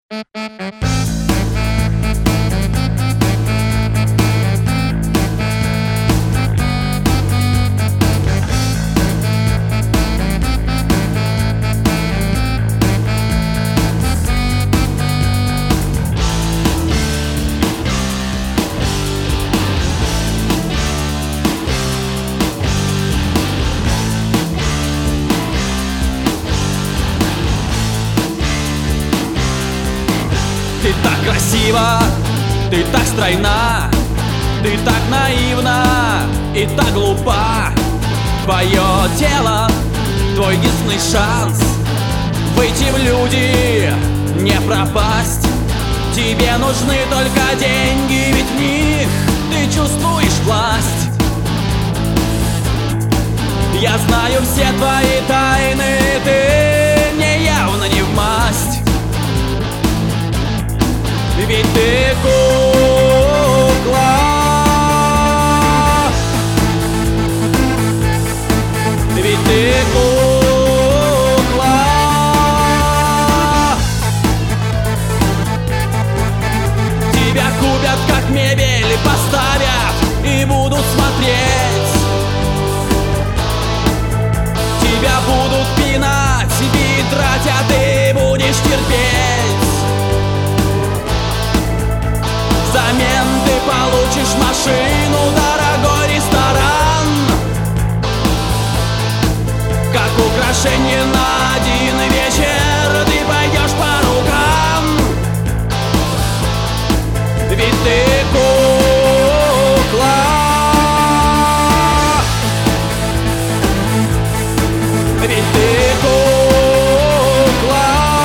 Ты так красива, ты так стройна, ты так наивна и так глупа. Твое тело, твой единственный шанс выйти в люди, не пропасть. Тебе нужны только деньги, ведь в них ты чувствуешь власть. Я знаю все твои тайны, ты мне явно не в масть. Ведь ты кукла, ведь ты кукла. Тебя купят как мебель, поставят и будут смотреть. Тебя будут пинать, бить, драть, а ты будешь терпеть. Взамен ты получишь машину, дорогой ресторан, как украшение на один вечер ты пойдешь по рукам. Ведь ты кукла, ведь ты кукла.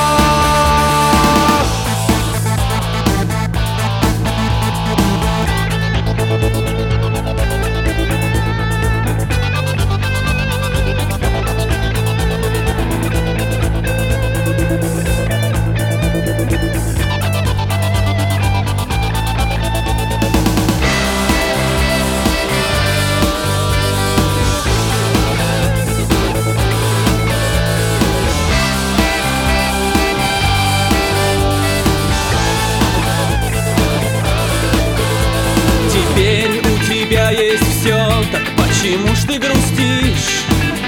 Теперь у тебя есть все, так почему ж ты грустишь?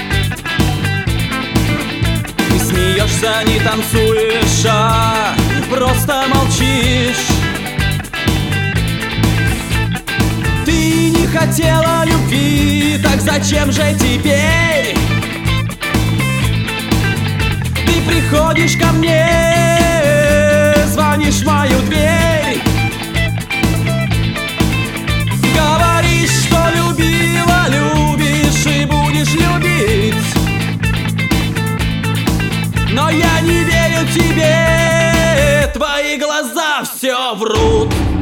Не смеешься, не танцуешь, а просто молчишь. Ты не хотела любви, так зачем же теперь? Ты приходишь ко мне, звонишь в мою дверь, говоришь, что любила, любишь и будешь любить. Но я не верю тебе, твои глаза все врут.